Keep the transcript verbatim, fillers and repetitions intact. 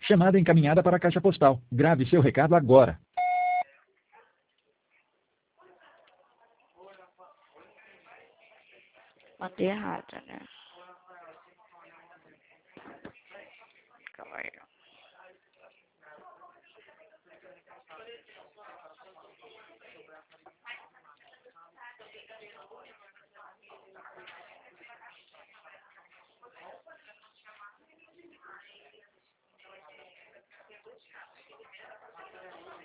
Chamada encaminhada para a caixa postal. Grave seu recado agora. Botei errado, né?